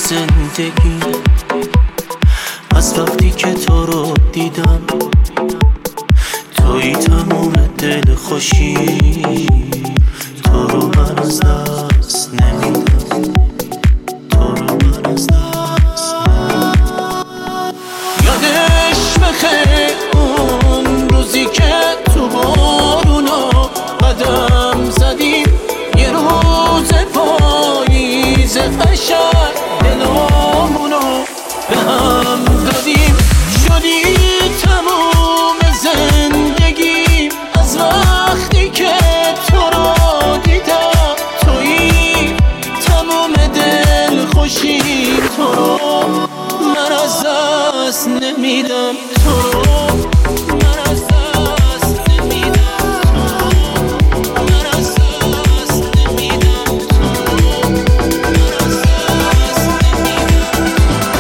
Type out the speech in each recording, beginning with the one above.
زندگی از وقتی که تو رو دیدم، توی تموم دل خوشی، تو رو من از دست نمیدم، تو رو من از دست نمیدم. یادش بخیر اون روزی که تو بارونا قدم زدیم، یه روز پاییز قشنگ دلامونو به هم دادیم. شدی تموم زندگیم از وقتی که تو رو دیدم، تویی تموم دل خوشی، تو رو من از دست نمیدم، تو رو من از دست نمیدم، تو رو من از دست نمیدم، تو رو من از دست نمیدم.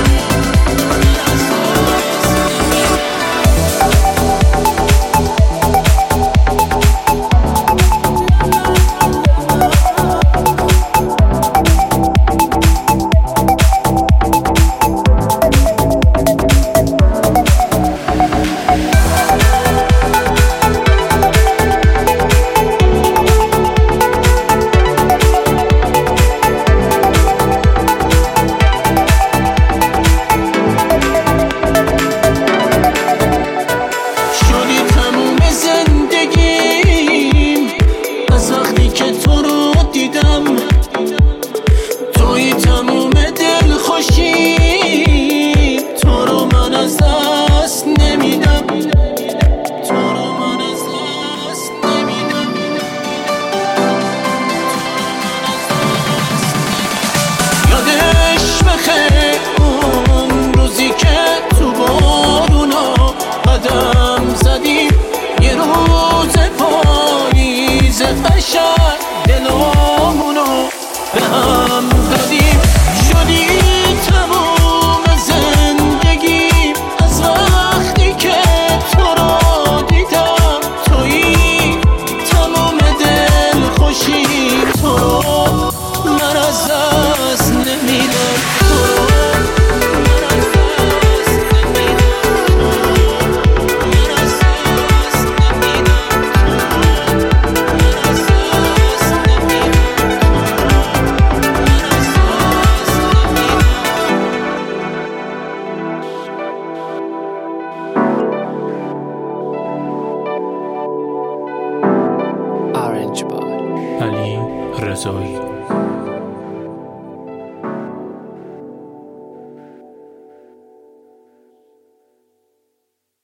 توی تموم دل خوشی، تو رو من از دست نمیدم، تو رو من از دست نمیدم. یادش بخیر اون روزی که تو بارونا قدم زدیم، یه روز پاییز قشنگ دلامونو به هم دادیم. شدی تموم زندگی از وقتی که تو رو دیدم، تویی تموم دل خوشی، تو رو من از دست نمیدم، تو رو من از دست نمیدم، تو رو من از دست نمیدم، تو رو من از دست نمیدم. علی رضایی.